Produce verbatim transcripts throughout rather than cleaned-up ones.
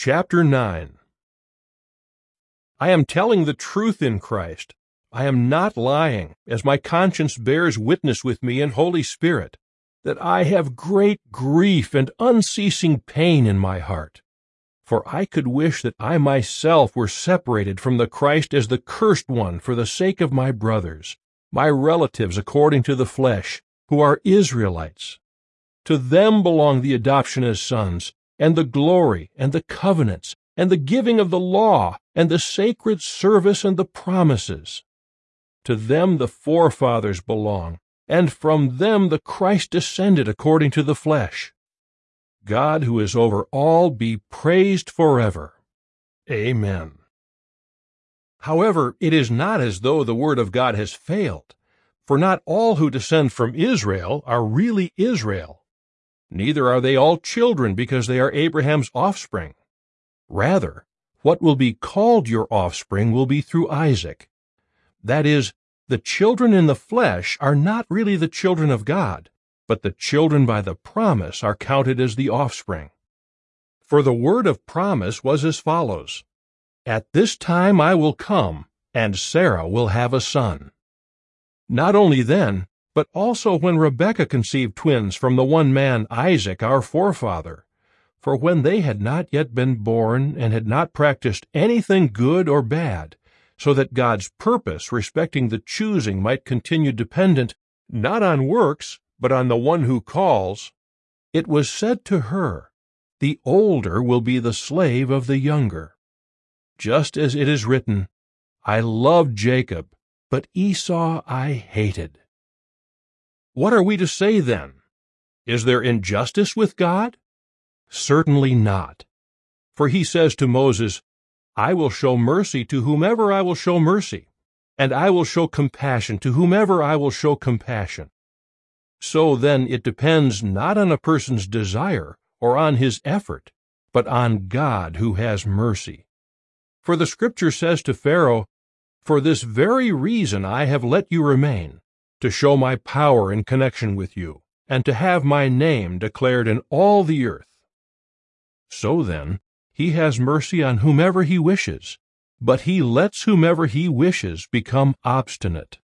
Chapter nine. I am telling the truth in Christ. I am not lying, as my conscience bears witness with me in Holy Spirit, that I have great grief and unceasing pain in my heart. For I could wish that I myself were separated from the Christ as the cursed one for the sake of my brothers, my relatives according to the flesh, who are Israelites. To them belong the adoption as sons, and the glory, and the covenants, and the giving of the law, and the sacred service and the promises. To them the forefathers belong, and from them the Christ descended according to the flesh. God, who is over all, be praised forever. Amen. However, it is not as though the word of God has failed, for not all who descend from Israel are really Israel. Neither are they all children because they are Abraham's offspring. Rather, what will be called your offspring will be through Isaac. That is, the children in the flesh are not really the children of God, but the children by the promise are counted as the offspring. For the word of promise was as follows: At this time I will come, and Sarah will have a son. Not only then, but also when Rebekah conceived twins from the one man Isaac our forefather. For when they had not yet been born and had not practiced anything good or bad, so that God's purpose respecting the choosing might continue dependent not on works, but on the one who calls, it was said to her, The older will be the slave of the younger. Just as it is written, I loved Jacob, but Esau I hated. What are we to say then? Is there injustice with God? Certainly not. For he says to Moses, I will show mercy to whomever I will show mercy, and I will show compassion to whomever I will show compassion. So then it depends not on a person's desire or on his effort, but on God who has mercy. For the Scripture says to Pharaoh, For this very reason I have let you remain, to show my power in connection with you, and to have my name declared in all the earth. So then, he has mercy on whomever he wishes, but he lets whomever he wishes become obstinate.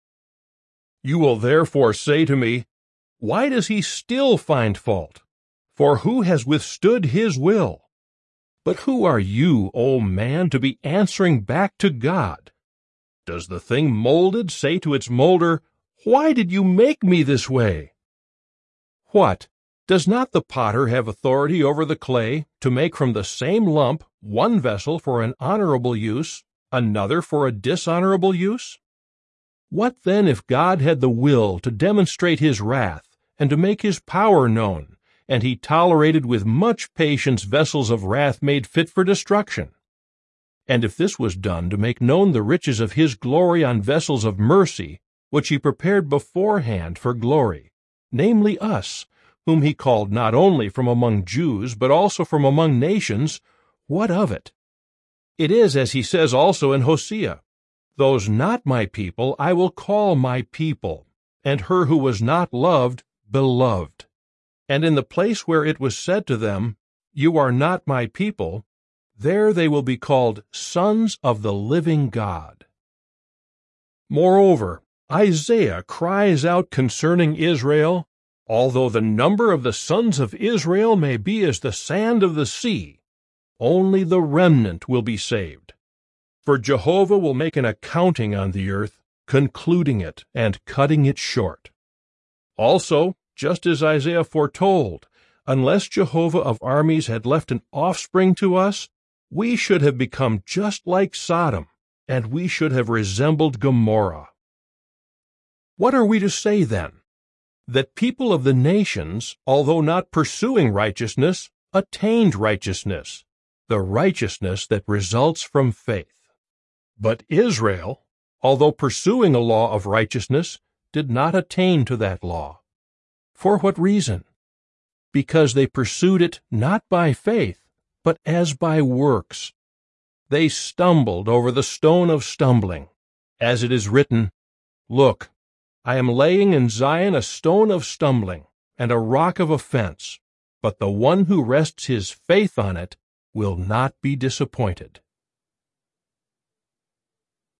You will therefore say to me, Why does he still find fault? For who has withstood his will? But who are you, O man, to be answering back to God? Does the thing molded say to its molder, Why did you make me this way? What? Does not the potter have authority over the clay to make from the same lump one vessel for an honorable use, another for a dishonorable use? What then if God had the will to demonstrate his wrath and to make his power known, and he tolerated with much patience vessels of wrath made fit for destruction? And if this was done to make known the riches of his glory on vessels of mercy, which he prepared beforehand for glory, namely us, whom he called not only from among Jews, but also from among nations, what of it? It is as he says also in Hosea, Those not my people I will call my people, and her who was not loved, beloved. And in the place where it was said to them, You are not my people, there they will be called sons of the living God. Moreover, Isaiah cries out concerning Israel, Although the number of the sons of Israel may be as the sand of the sea, only the remnant will be saved. For Jehovah will make an accounting on the earth, concluding it and cutting it short. Also, just as Isaiah foretold, unless Jehovah of armies had left an offspring to us, we should have become just like Sodom, and we should have resembled Gomorrah. What are we to say then? That people of the nations, although not pursuing righteousness, attained righteousness, the righteousness that results from faith. But Israel, although pursuing a law of righteousness, did not attain to that law. For what reason? Because they pursued it not by faith, but as by works. They stumbled over the stone of stumbling, as it is written, Look, I am laying in Zion a stone of stumbling, and a rock of offense, but the one who rests his faith on it will not be disappointed.